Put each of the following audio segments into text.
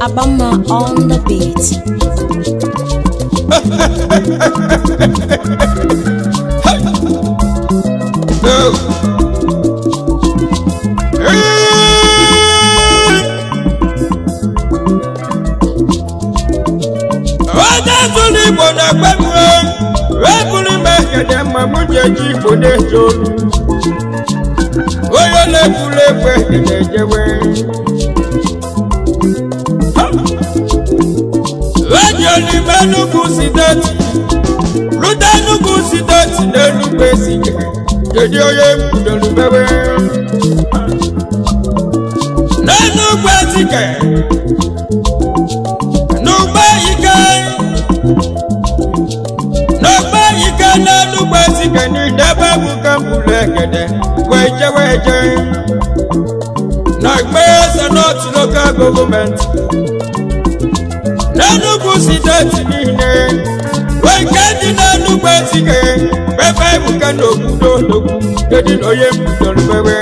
Abama on the beat. Government. Nanu kusi dati nine. Weekend nanu kusi ke. Bebe bukano kudo doku. Dedi noye kudo bebe.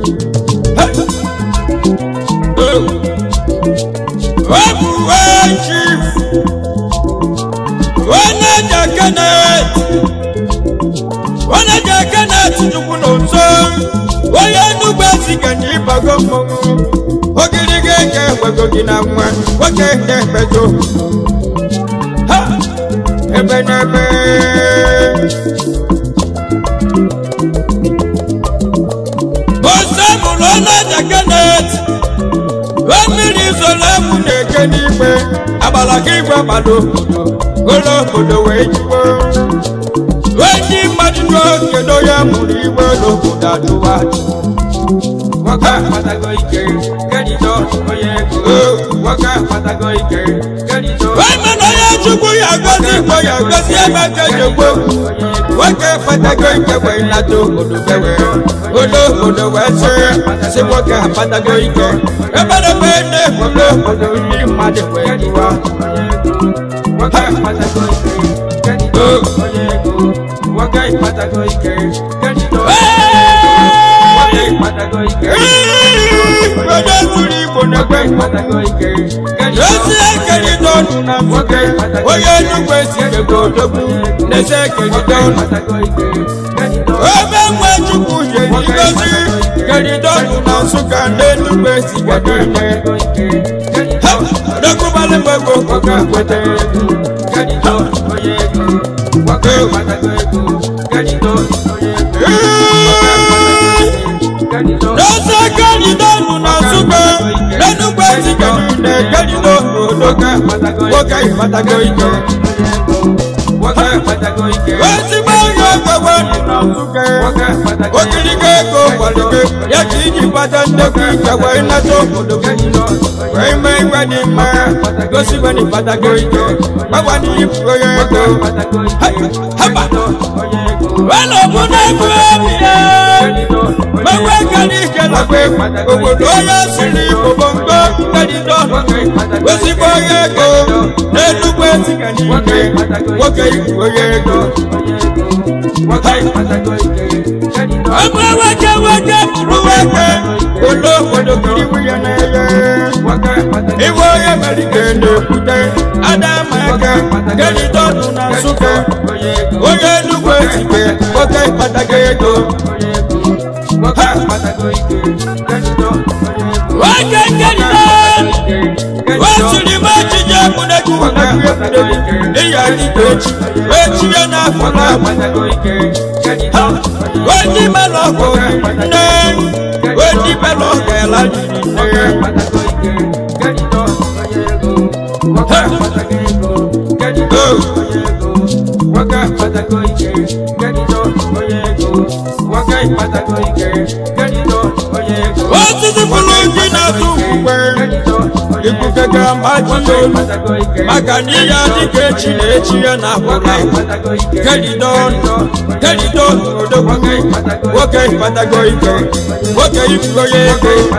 Wabu chief. Wana jakanet. Wana jakanet nukuno so. Wayanu kusi ke ni bagomo. Wagogina mwan, wagende bejo. Ha! Ebenebe. Bosa mulona jakanet. Wamiri zola mune kenibe. Abalakibwa bado. Golo kodo wejiwo. Weji madjo kedo ya muriwe lo kudatuwa. Waka patago ike, kedido oyeko. Waka patago ike, kedido. Wemeno ya chuku ya gosi emeke jogbo. Waka patago ike we nato odubewe. Odo wese, se waka patago ike. Ebede bende odo ni made we diwa. Waka patago ike, kedido oyeko. Waka patago ike, kedido. Patago ike. Odo suri bonagwe patago ike. Yosi ekeri donu na foke. Oye nugwe sike godogu. Nese ekeri donu patago ike. Obe mwe chuku ye nigosi. Keri donu na suka ne nugwe sike dene. Odoku bale mwego koka kwete. Keri donu oye eko. Wake patago eko. Keri donu oye eko. Rosa Calido na suka, nanu kwezi kene Calido doka, waka patago ike, waka patago ike. Wasi bayo kawani na suka, wakilike ko walike, yakiji patande kuika waina toko doka. Weme wani ma, gosi wani patago ike, wawani ifuye ko. Haba, wala muna kuamia. Mawakali kelakwe, obodoya sili obongo, kalido, wesiboyego, nelukwe sikanike, wakayikoyego, ama wake buruweke, odo kiriwiyaneye, iwoye melikende kute, adamake, kalido nunasuke, oye lukwe sike, wakayipatagego, Wasuli maji ya muneku iya litochi wechi ya na fana Wadi meloko ne Wadi meloko la ne Waka patago ike Gadido oyego Waka patago ike Gadido oyego Wati zifuluji na tukwe Ikukega maji yolu Magani ya dike chile chia na hula Gadido odo Waka patago ike Waka ifu oyego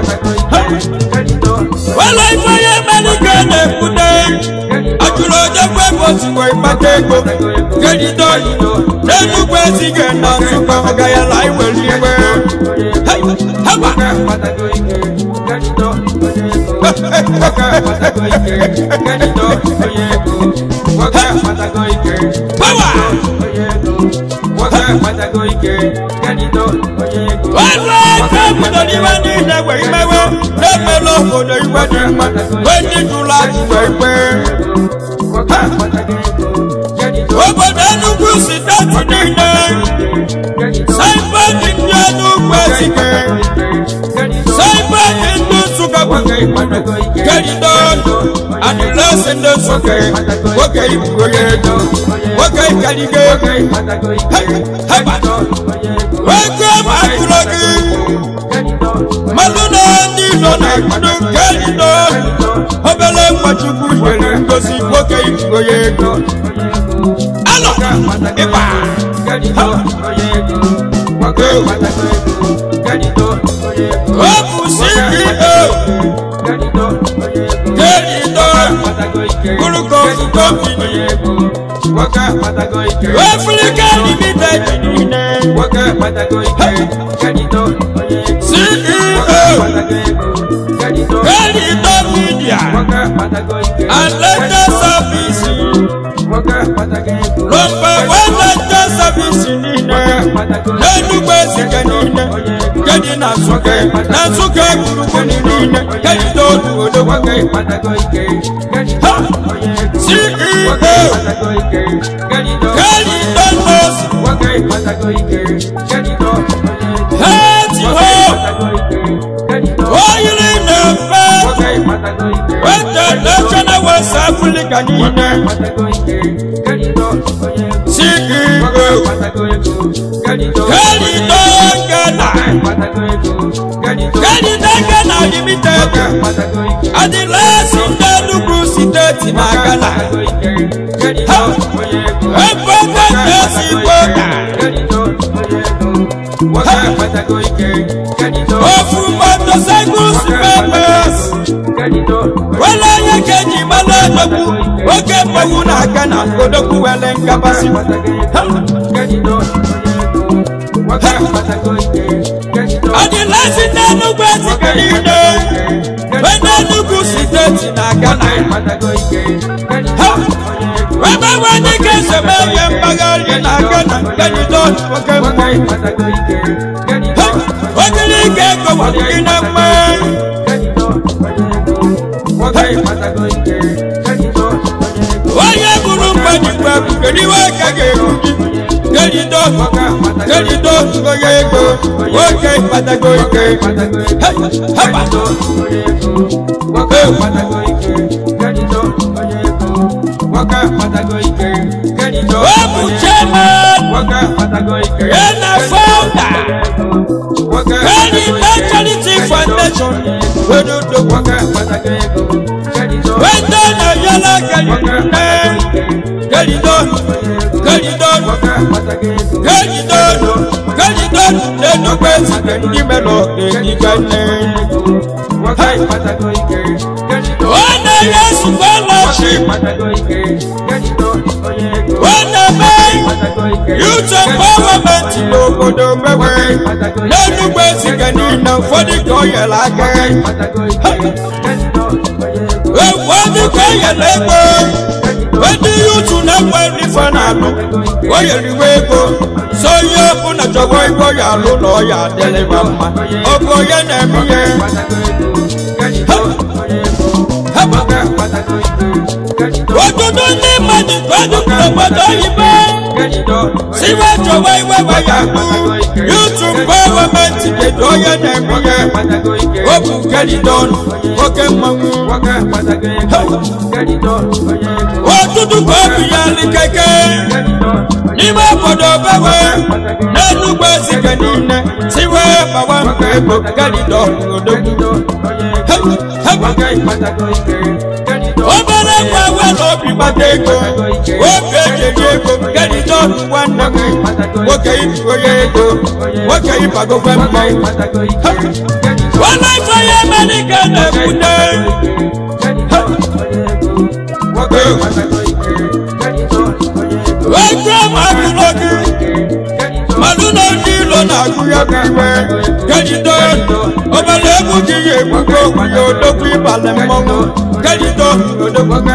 Wala ifu ye melikene kude Ajulo jekwe bosi kwa ipatego Gadido Nenu kwezi gena suka Magaya la iwe liwe Haba waka patago ike kedido oyego waka patago ike power oyego waka patago ike kedido oyego waka patago ike newe imewe nemelo odo iwadi wedi dula iwe waka patago ike kedido obodo nugu sitati nine saiba india nugu esike saiba indu suka waka patago ike kedido and the lesson the suka waka ibuyedo waka kalige waka makulogi maluna ndilo na kudu kedido obele mwachuku yele ngosi waka ibuyedo alo iba kedido oyego waka patago kedido oyego obu CEO kedido oyego patago ike kuruko company waka patago ike Africa Limited nine waka patago ike kedido oyego CEO kedido media waka patago ike and letter service waka patago ike number one letter service nine nenu kwesi kenine kedi na suke kuruko nine kedido odo waka patago ike kedido oyego CEO patago ike kedido nos waka patago ike kedido oyego hati ho patago ike kedido oyiri na fa waka patago ike wata national West Africa nine patago ike kedido oyego CEO patago ike kedido Ghana Ghana Limited and the last in the Nugu State in Ghana Ofu motorcycles papers wala yekeji malanobu oke pawu na Ghana kodoku wele nkabasi and the last in the Nugu State when the Nugu State in Ghana when the case of Bagal in Ghana can you don't forget what do you get go in a man why you guru pani kwa kediwa kage kedido oyego okay patago ike haba waka patago ike kedido oyego waka patago ike kedido obu chairman waka patago ike na founder waka charity foundation wedo waka patago ike kedido wedo na yala kedido waka patago kedido no kwesi kendi melo edigane waka patago ike kedido ona yesu fellowship patago ike kedido oyego ona bay youth empowerment lobodo mewe nenu kwesi kendi na fodi koyela ke patago ike kedido oyego fodi koyela ko wedi youth na kweri fanalo oyeriwego so ye una jogo ibo ya lo lo ya dele mama obo ye na mi ye ododo ni mani kwadu kobodo ibe siwa jowo iwe wa ya YouTube empowerment de do ye na mi ye obu kedidon oke mamu odudu ko bi ya likeke Nima podo bawe nenu kwesi kenine siwe bawa mkebo kedido odogu obere kwawe lobi batego obejejego kedido wanami woke ifoyego woke ipago kwembe wana ifoye manika nebune woke Maluna ndilo na kuya kiwe Gedido, Obalebu Giye, Mugo, Yodoku, Balemon, Gedido, Yodoka,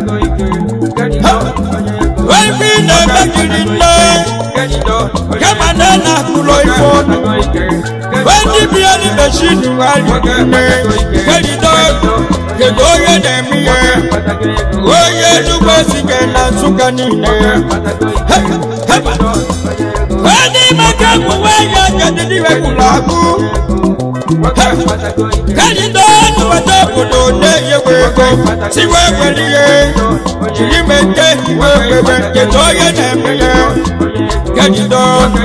when we never get in there, Kamanana, Kuloifo, when the Biali machine, Gedido, Gedoya, Demia, Oye, Lubasika, Sukanine, when the Makamu, where you get the Regulaku. Gedido, whatever you go, see where you make it, get all your name. Gedido,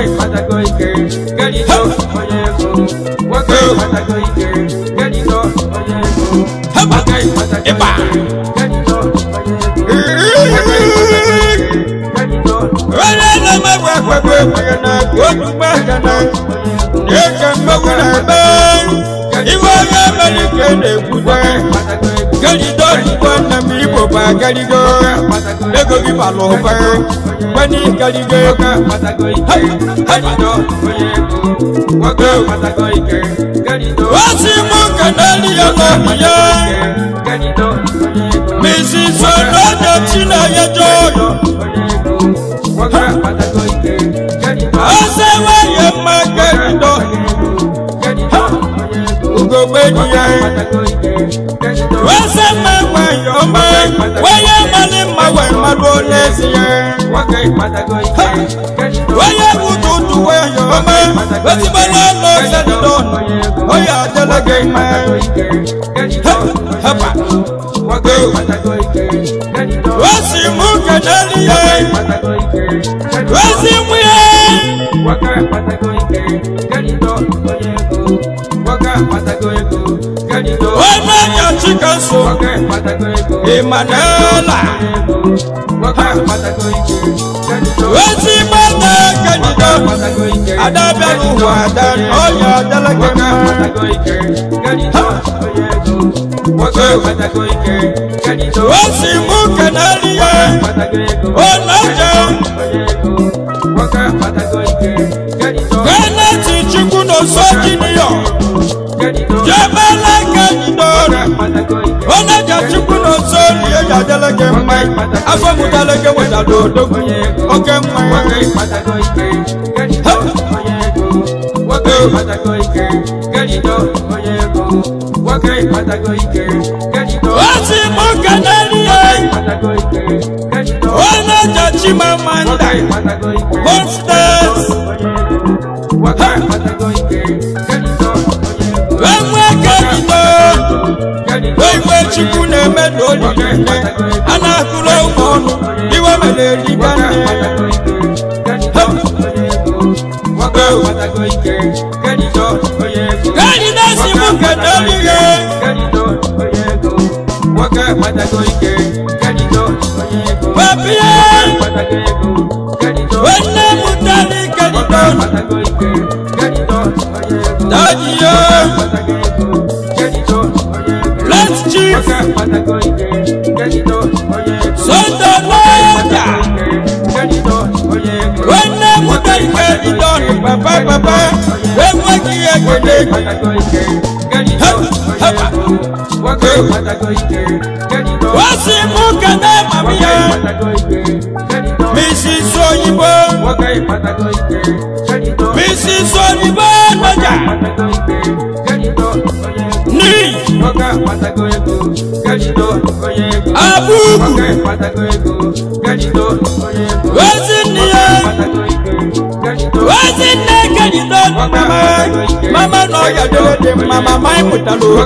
Mama no ya de mama mai mutalo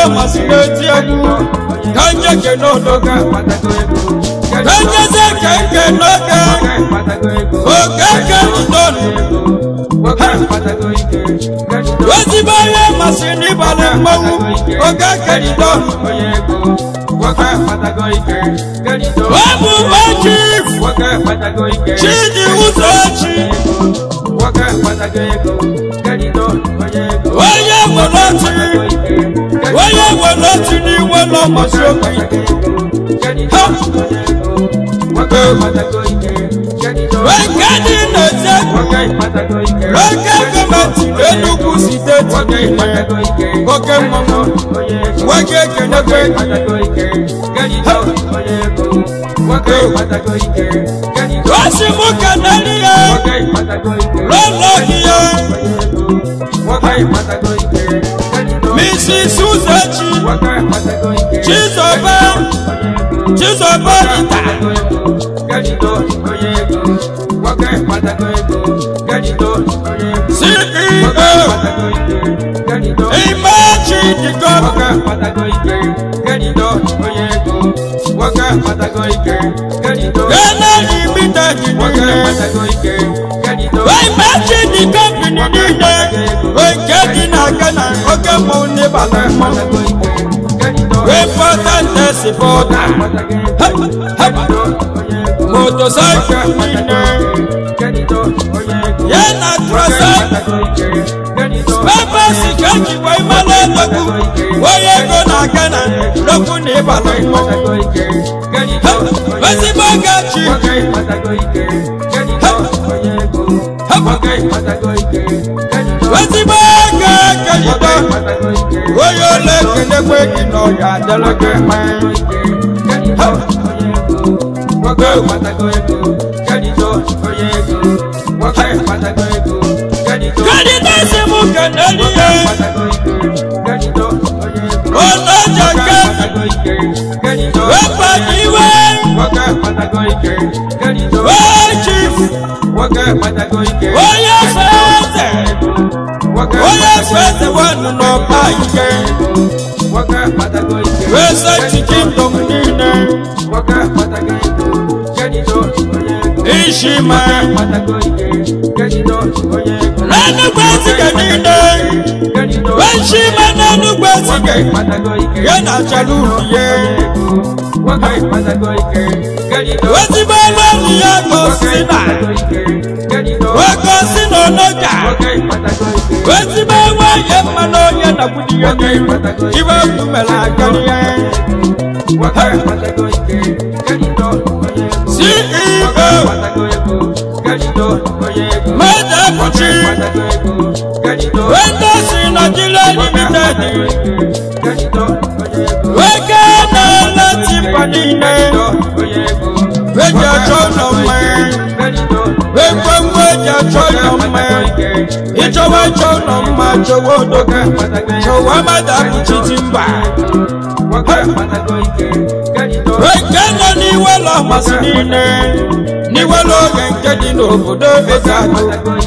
masineti egwu kanje ke n'odoga kanje se keke n'oge oge ke n'onu ozigbo ihe masini balị mmanwụ oge ke n'onu Wabu Chief Chidi Uzochi Oye Woloti ni wọ́lọ́ mọ̀sọ́kì Wẹ́gẹ́dì nọ̀jẹ́ Lọ́kẹ́ gọ́mẹ̀tì Enugu State Kọ́kẹ́ mọ́mọ́ Wẹ́gẹ́ kẹ́nẹ́gbẹ́ Wasimu kanaliya Lọ́lọ́kìyẹ Mrs. Uzochi Chizoba Ita CEO Imachi Diko Ghana Limited Imachi Diko Pinidine Wengedi na Ghana Oke Mone Balemo Important Supporter Motorcycle Mine Yana Trasa Papa Sikaji Waimala Loku Oyego na Ghana Loku ni Balemo Wasibogachi Wasiboga Kalido Oyole Kenekwe Kino Ya Deloke Kalido Simu Kanaliye Onoja Kalido Wepa Iwe Chief Oye Fete Wanu no Paike Wesa Kingdom Nine Ishima Nanu Gwazike Nine Weshima Nanu Gwazike Yana Chaluye Wazibala Niyago Sina Wako Sino Noja Wazibala Yemano Yana Budiye Iwa Kumela Kaliye CEO Mada Puchi Wendo Sino Jila Limited Wekana Lati Padine Weja Chono Man Wekwem Weja Chono Man Ichowa Chono Man Chowo Doka Chowa Mada Puchi Timba Wekana Niwelo Masinine Niwelo Yenkedi Nobodo Ezado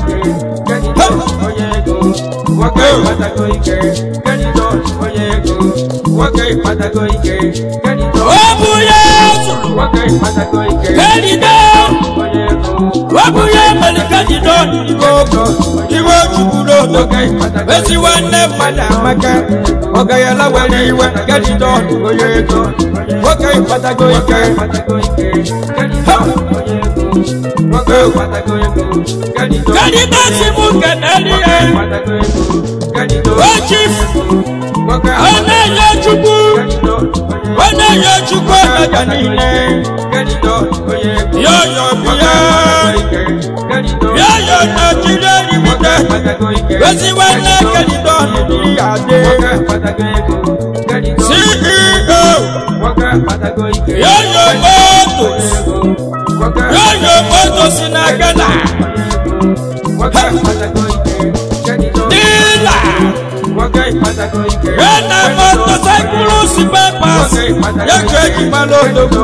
Wabuye Malikadido Iwo Chukudo Wesi Wane Madamaka Ogayala Waliwe Gadido Oyeko Wokai Patagoike Gadido Simu Kanaliye Chief Ane Yochuku Ane Yochuku Najanine Yo Bia Yo Nigeria Limited Wesi Wane Gadido Niyade CEO Yo Motos na Ghana Dila Ghana motorcycle Sipepas Yakeji Malodogo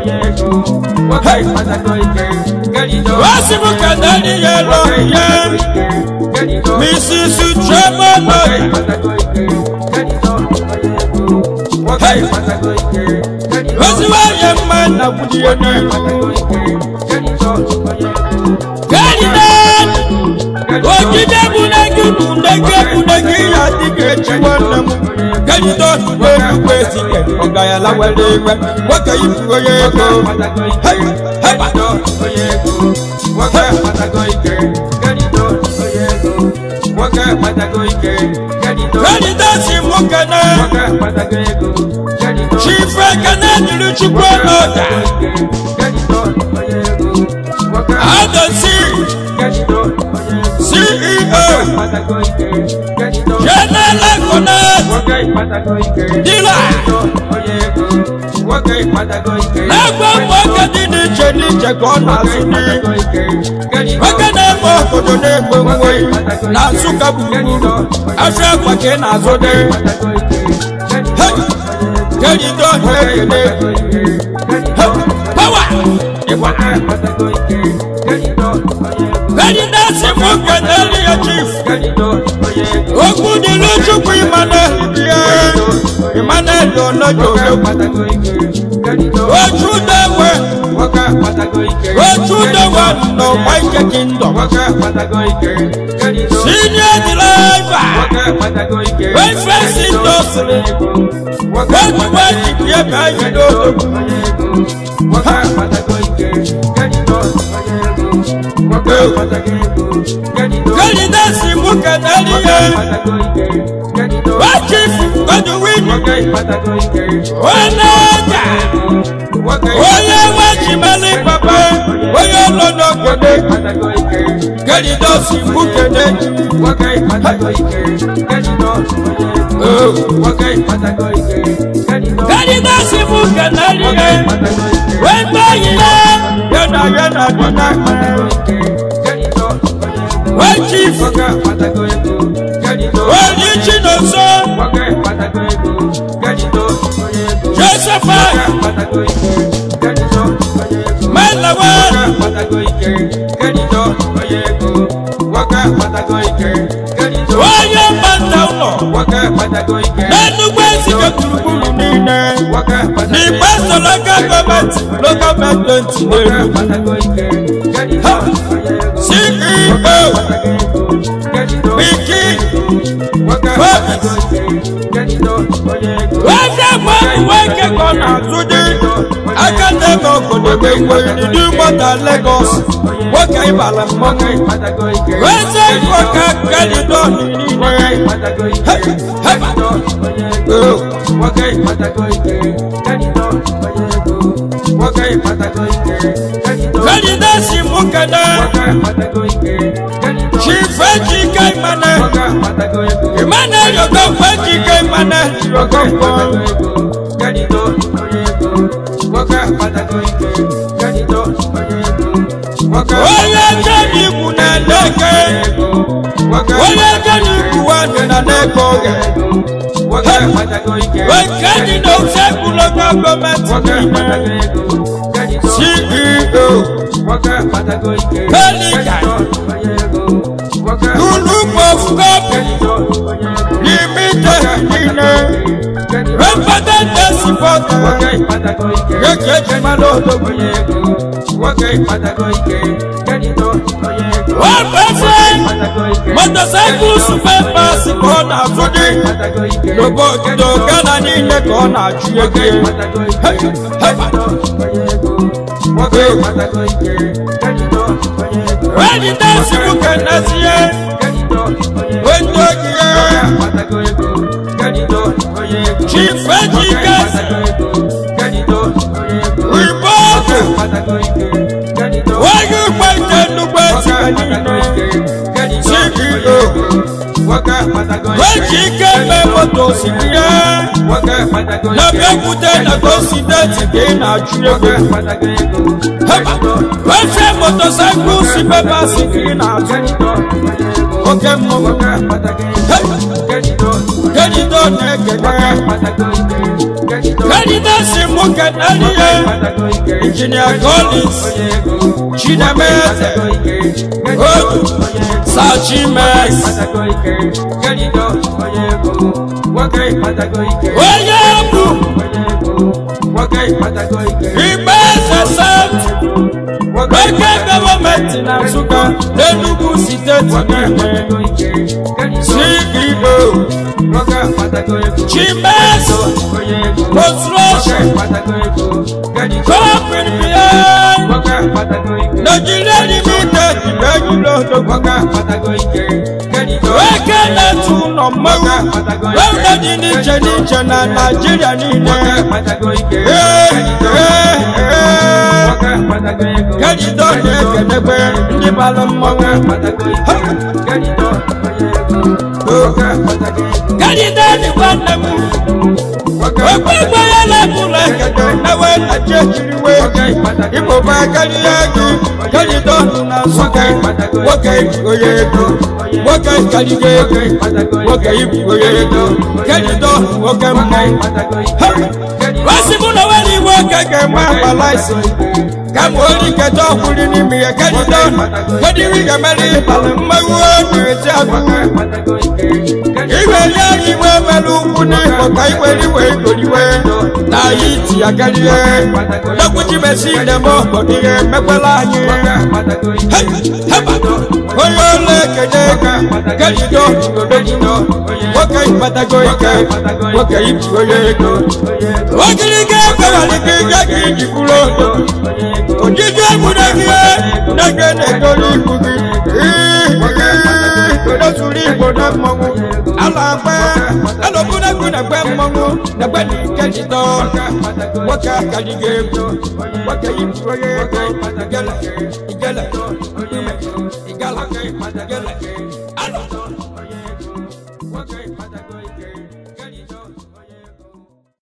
Wasimu Kanali Yelo Mrs. Chema Osiwa yemma na budiye ni. Kadidan. Ojide bunegi ya dike chiwana mu. Kadidan we sike ogaya la wele we. Waka yifu oyeko. Hey hey oyeko. Waka patagoike. Kadidan oyeko. Waka patagoike. Kadidan si mokana. Waka patagoike. Chifa kana diluchukwa oda. I don't see CEO General Connect Dealer Nagba mwaka dini cheni chekona suni Waka nebo kodo nebo mwe Na suka bubu Afya kwa kena zode Gedi don hekele Power Gedi nasi mwaka neli ya chief Oku dilu chukwu Imane dono jojo Ochu dewe no White Kingdom Senior driver When first industry When you buy you Gedi nasi mwaka neli ya Wachifu kwadu wini Wanaja Oye wachimali papa Oye lono kede Gedi dosi mukede Gedi dosi mukede Wemba yile Yena Wachifu Wali chinoso Josepha Malawa Waya Mantauno Nanu Wesi Kakurubulu Nine Ni Pastor Local Government CEO Biki Waka wake kona today. I can never go the way when you do what I Lagos. Waka ibala money. When say waka get it done. Kanidasi mukana Chifaji kaimana Imana yoko faji kaimana Yoko Oya jani kuna leke Oya jani kuwane na nekoge Wakani no sekulo government CEO Pelican Group of Company Limited Representative supporter Yeke Malodo One person Motorcycle super pass Kona Zudi Nobody do Gana Nine Kona Chiege When you dance you can see when you Chief Educators Report Why you fight the best CEO When she came over to Syria Never put a consider again at Chile When she motorcycle she never seen Okay, get it done, Editasi Muket Aliye, Engineer Collins, Chinamete, Odu, Sachimes, Oyebu, Ribese South, Wake government in Asuka, Lenugu State, CEO, Chimes, Construction, Corporate behind, Nigeria Limited, Wake Netu no Maga, Wake Nigeria Come on, get off with me, get it done. What do we get married? My word, it's a even young, when I went away, Tahiti, I got it. Look what you may see them all, but the Mapala. Oh, you're like a nigga, get it done. Okay, but I go again. Okay, you go. What can you get? I get it. Ojije mudagie nagene doli kugi kodosuri koda mongu alagbe alobuna kuna gbe mongu na gbe ni kejito waka kadige waka yiproye igala igala igala igala